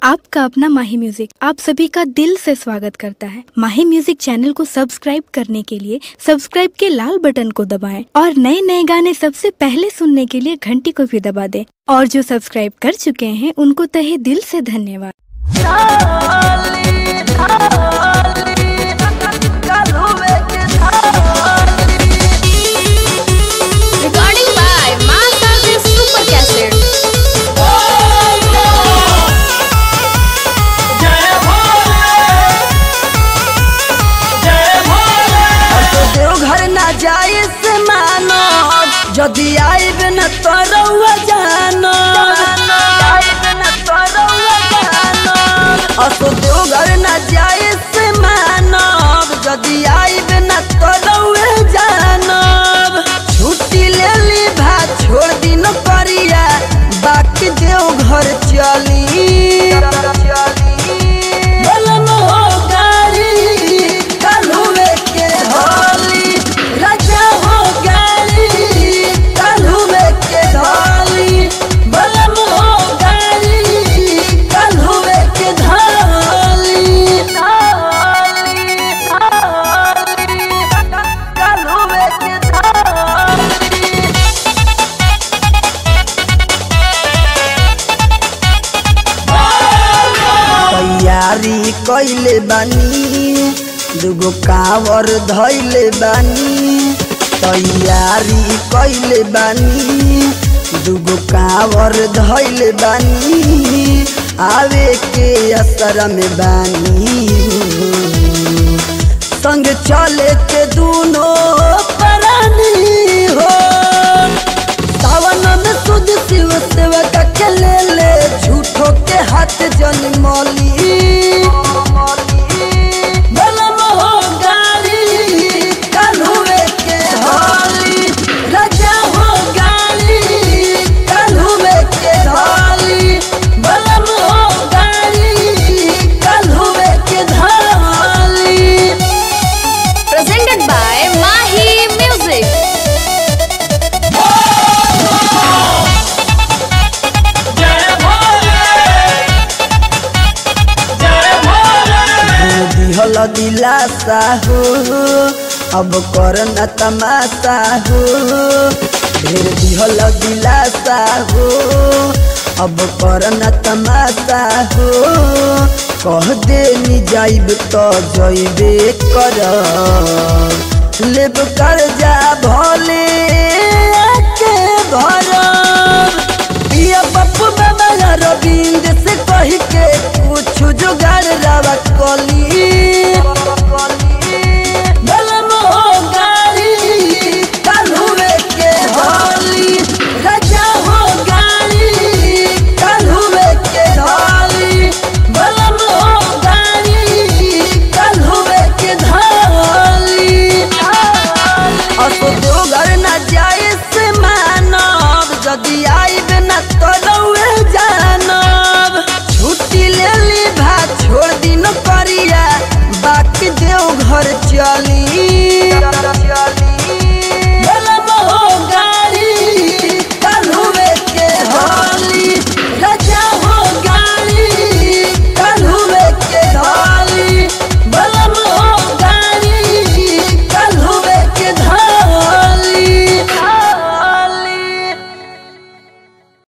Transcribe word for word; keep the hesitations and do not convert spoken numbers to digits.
आपका अपना माही म्यूजिक आप सभी का दिल से स्वागत करता है। माही म्यूजिक चैनल को सब्सक्राइब करने के लिए सब्सक्राइब के लाल बटन को दबाएं और नए नए गाने सबसे पहले सुनने के लिए घंटी को भी दबा दें। और जो सब्सक्राइब कर चुके हैं उनको तहे दिल से धन्यवाद। जदि आइब न तोरौआ जानो असो देवघर न जाए से मानब। जदि आइब न तोरौआ जानब छुट्टी ले ली भा छोड़ दिन करिया बाकी देवघर चली। तैयारी कइले बानी दुगो कावर धइले बानी। तैयारी कइले बानी दुगो कावर धइले बानी। आवे के असर में बानी संग चले के दूनो प्राणी हो। सावन में सुध शिव सेवक के ले ले झूठो के हाथ जन मौली। दिलासा हो अब कर न तमाशा हो। ढेर दिहल दिलासा हो अब कर न तमाशा हो। कह दे नि जाइब तो जइबे कर लेब कर जा भले के घर। पिया पप्पू बाबा रविंद्र से कही के